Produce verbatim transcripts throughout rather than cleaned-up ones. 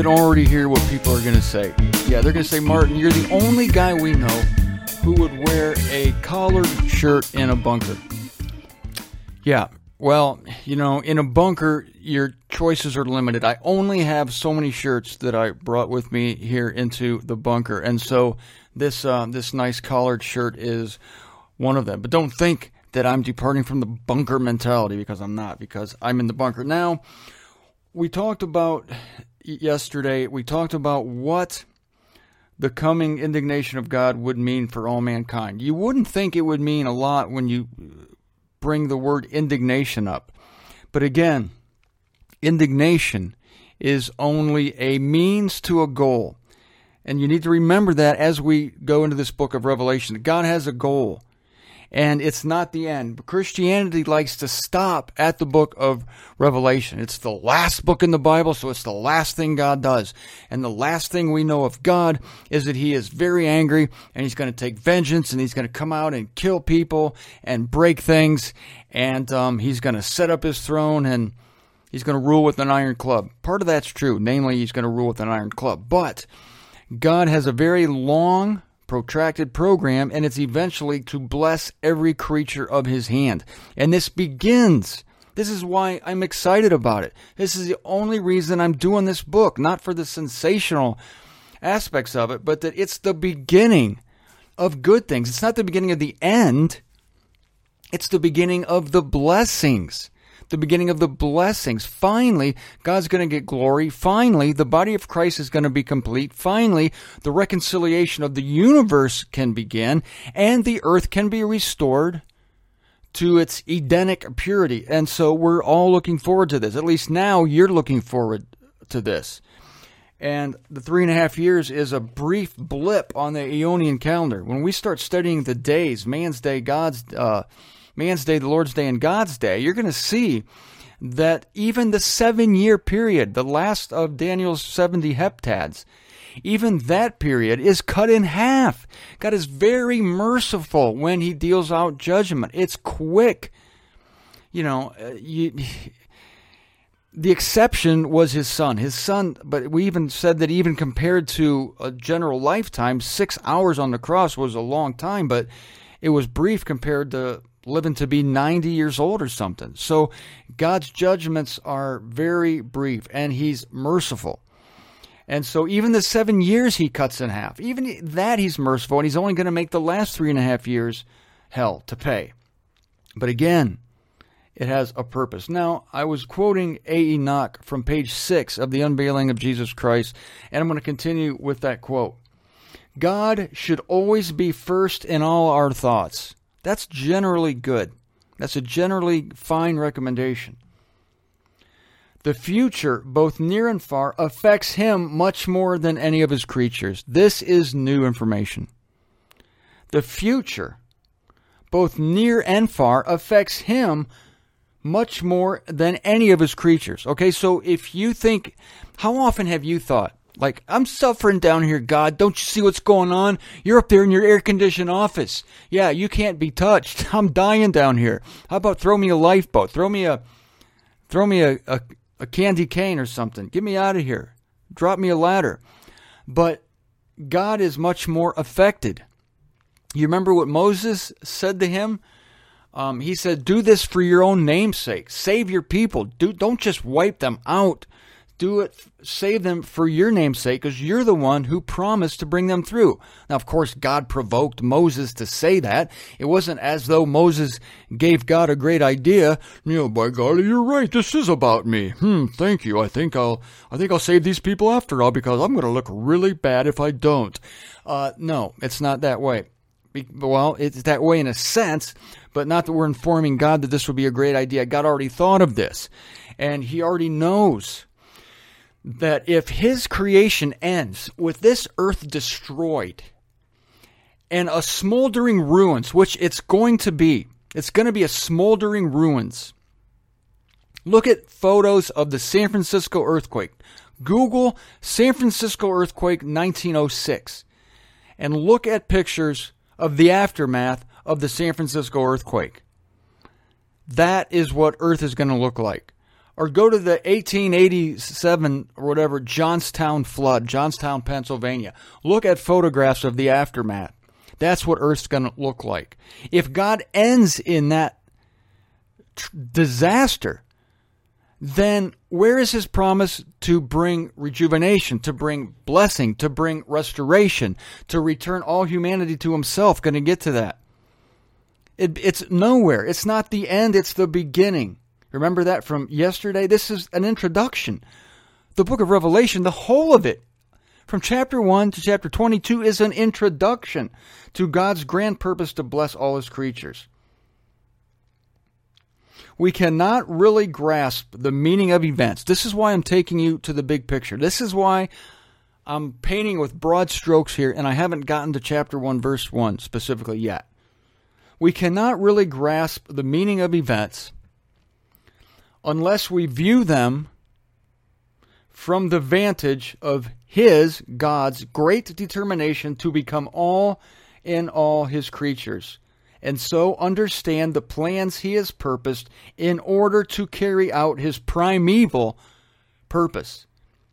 can already hear what people are going to say. Yeah, they're going to say, Martin, you're the only guy we know who would wear a collared shirt in a bunker. Yeah, well, you know, in a bunker, your choices are limited. I only have so many shirts that I brought with me here into the bunker. And so this uh, this nice collared shirt is one of them. But don't think that I'm departing from the bunker mentality, because I'm not, because I'm in the bunker. Now, we talked about yesterday, we talked about what the coming indignation of God would mean for all mankind. You wouldn't think it would mean a lot when you bring the word indignation up. But again, indignation is only a means to a goal. And you need to remember that as we go into this book of Revelation. God has a goal. And it's not the end. But Christianity likes to stop at the book of Revelation. It's the last book in the Bible, so it's the last thing God does. And the last thing we know of God is that He is very angry, and He's going to take vengeance, and He's going to come out and kill people and break things, and um, He's going to set up His throne, and He's going to rule with an iron club. Part of that's true. Namely, He's going to rule with an iron club. But God has a very long, protracted program, and it's eventually to bless every creature of His hand. And this begins, this is why I'm excited about it. This is the only reason I'm doing this book, not for the sensational aspects of it, but that it's the beginning of good things. It's not the beginning of the end. It's the beginning of the blessings. The beginning of the blessings. Finally, God's going to get glory. Finally, the body of Christ is going to be complete. Finally, the reconciliation of the universe can begin, and the earth can be restored to its Edenic purity. And so we're all looking forward to this. At least now you're looking forward to this. And the three and a half years is a brief blip on the Aeonian calendar. When we start studying the days, man's day, God's uh Man's day, the Lord's day, and God's day, you're going to see that even the seven-year period, the last of Daniel's seventy heptads, even that period is cut in half. God is very merciful when He deals out judgment. It's quick. You know, you, the exception was His Son. His Son, but we even said that even compared to a general lifetime, six hours on the cross was a long time, but it was brief compared to living to be ninety years old or something. So God's judgments are very brief, and He's merciful. And so even the seven years He cuts in half. Even that He's merciful, and He's only going to make the last three and a half years hell to pay. But again, it has a purpose. Now, I was quoting A. Enoch from page six of The Unveiling of Jesus Christ, and I'm going to continue with that quote. God should always be first in all our thoughts. That's generally good. That's a generally fine recommendation. The future, both near and far, affects Him much more than any of His creatures. This is new information. The future, both near and far, affects Him much more than any of His creatures. Okay, so if you think, how often have you thought, like, I'm suffering down here, God. Don't you see what's going on? You're up there in your air-conditioned office. Yeah, you can't be touched. I'm dying down here. How about throw me a lifeboat? Throw me a, throw me a, a, a candy cane or something. Get me out of here. Drop me a ladder. But God is much more affected. You remember what Moses said to him? Um, he said, do this for your own name's sake. Save your people. Do, don't just wipe them out. Do it, save them for your name's sake, because you're the one who promised to bring them through. Now, of course, God provoked Moses to say that. It wasn't as though Moses gave God a great idea. You know, by golly, you're right. This is about me. Hmm, thank you. I think I'll, I think I'll save these people after all, because I'm going to look really bad if I don't. Uh, no, it's not that way. Well, it's that way in a sense, but not that we're informing God that this would be a great idea. God already thought of this, and He already knows that if His creation ends with this earth destroyed and a smoldering ruins, which it's going to be, it's going to be a smoldering ruins. Look at photos of the San Francisco earthquake. Google San Francisco earthquake nineteen oh six and look at pictures of the aftermath of the San Francisco earthquake. That is what Earth is going to look like. Or go to the eighteen eighty-seven or whatever Johnstown flood, Johnstown, Pennsylvania. Look at photographs of the aftermath. That's what Earth's going to look like. If God ends in that tr- disaster, then where is his promise to bring rejuvenation, to bring blessing, to bring restoration, to return all humanity to himself? Going to get to that. It, it's nowhere. It's not the end. It's the beginning. Remember that from yesterday? This is an introduction. The book of Revelation, the whole of it, from chapter one to chapter twenty-two, is an introduction to God's grand purpose to bless all his creatures. We cannot really grasp the meaning of events. This is why I'm taking you to the big picture. This is why I'm painting with broad strokes here, and I haven't gotten to chapter one, verse one specifically yet. We cannot really grasp the meaning of events unless we view them from the vantage of his, God's, great determination to become all in all his creatures, and so understand the plans he has purposed in order to carry out his primeval purpose.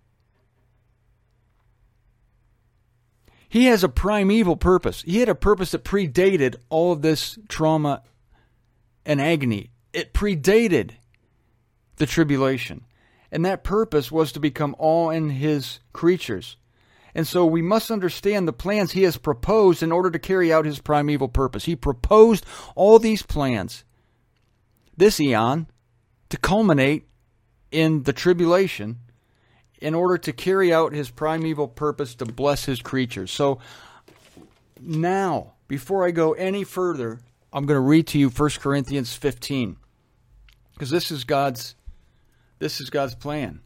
He has a primeval purpose. He had a purpose that predated all of this trauma and agony. It predated the tribulation. And that purpose was to become all in his creatures. And so we must understand the plans he has proposed in order to carry out his primeval purpose. He proposed all these plans, this eon, to culminate in the tribulation in order to carry out his primeval purpose to bless his creatures. So now, before I go any further, I'm going to read to you First Corinthians fifteen, because this is God's this is God's plan.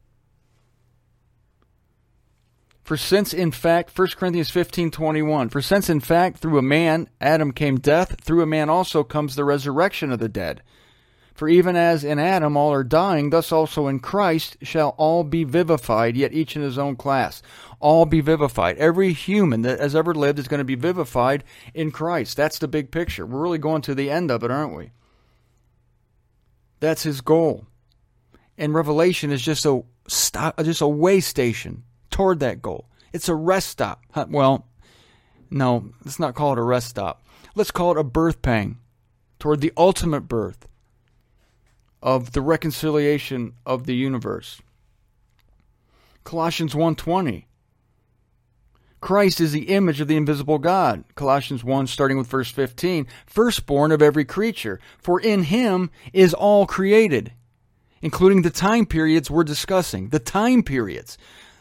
For since in fact, First Corinthians fifteen twenty-one, for since in fact through a man, Adam, came death, through a man also comes the resurrection of the dead. For even as in Adam all are dying, thus also in Christ shall all be vivified, yet each in his own class. All be vivified. Every human that has ever lived is going to be vivified in Christ. That's the big picture. We're really going to the end of it, aren't we? That's his goal. And Revelation is just a stop, just a way station toward that goal. It's a rest stop. Well, no, let's not call it a rest stop. Let's call it a birth pang toward the ultimate birth of the reconciliation of the universe. Colossians one twenty. Christ is the image of the invisible God. Colossians one, starting with verse fifteen. Firstborn of every creature, for in him is all created, including the time periods we're discussing. The time periods.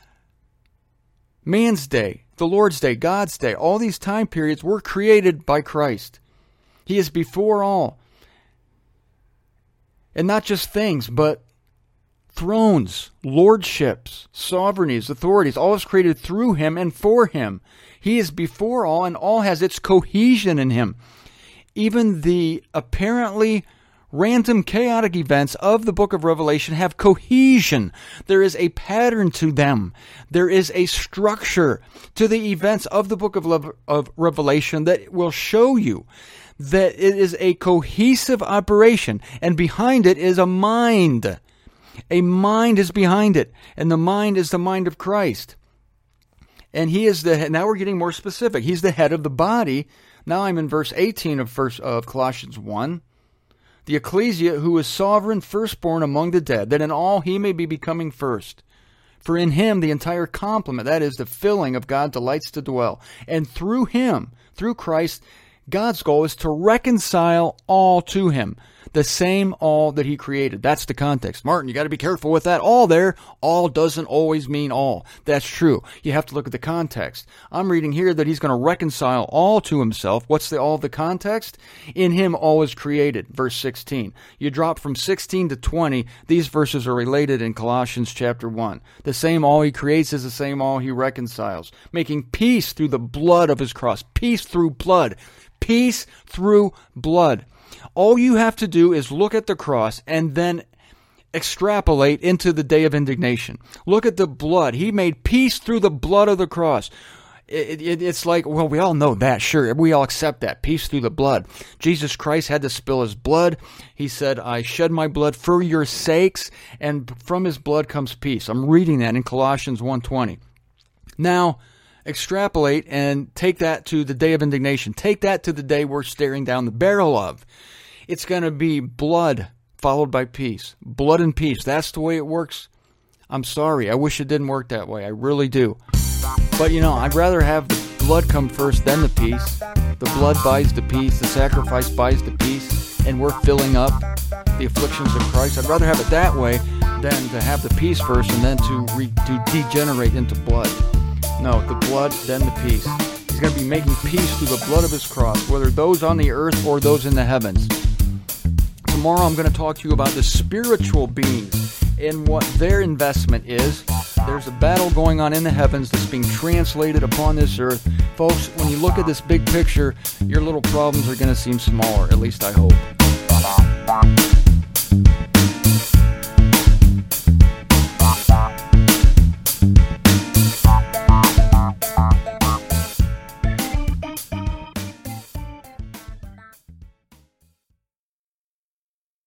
Man's day, the Lord's day, God's day, all these time periods were created by Christ. He is before all. And not just things, but thrones, lordships, sovereignties, authorities, all is created through him and for him. He is before all, and all has its cohesion in him. Even the apparently random, chaotic events of the book of Revelation have cohesion. There is a pattern to them. There is a structure to the events of the book of, Le- of Revelation that will show you that it is a cohesive operation, and behind it is a mind. A mind is behind it, and the mind is the mind of Christ. And he is the head. Now we're getting more specific. He's the head of the body. Now I'm in verse eighteen of, first, of Colossians one. The ecclesia, who is sovereign firstborn among the dead, that in all he may be becoming first. For in him the entire complement, that is, the filling of God, delights to dwell. And through him, through Christ, God's goal is to reconcile all to him, the same all that he created. That's the context. Martin, you got to be careful with that all there. All doesn't always mean all. That's true. You have to look at the context. I'm reading here that he's going to reconcile all to himself. What's the all of the context? In him all is created. Verse sixteen. You drop from sixteen to twenty. These verses are related in Colossians chapter one. The same all he creates is the same all he reconciles, making peace through the blood of his cross. Peace through blood. Peace through blood. All you have to do is look at the cross and then extrapolate into the day of indignation. Look at the blood. He made peace through the blood of the cross. It, it, it's like, well, we all know that, sure. We all accept that. Peace through the blood. Jesus Christ had to spill his blood. He said, I shed my blood for your sakes, and from his blood comes peace. I'm reading that in Colossians one twenty. Now, extrapolate and take that to the day of indignation. Take that to the day we're staring down the barrel of. It's going to be blood followed by peace. Blood and peace. That's the way it works. I'm sorry. I wish it didn't work that way. I really do. But, you know, I'd rather have the blood come first, then the peace. The blood buys the peace. The sacrifice buys the peace. And we're filling up the afflictions of Christ. I'd rather have it that way than to have the peace first and then to, re- to degenerate into blood. No, the blood, then the peace. He's going to be making peace through the blood of his cross, whether those on the earth or those in the heavens. Tomorrow I'm going to talk to you about the spiritual beings and what their investment is. There's a battle going on in the heavens that's being translated upon this earth. Folks, when you look at this big picture, your little problems are going to seem smaller, at least I hope.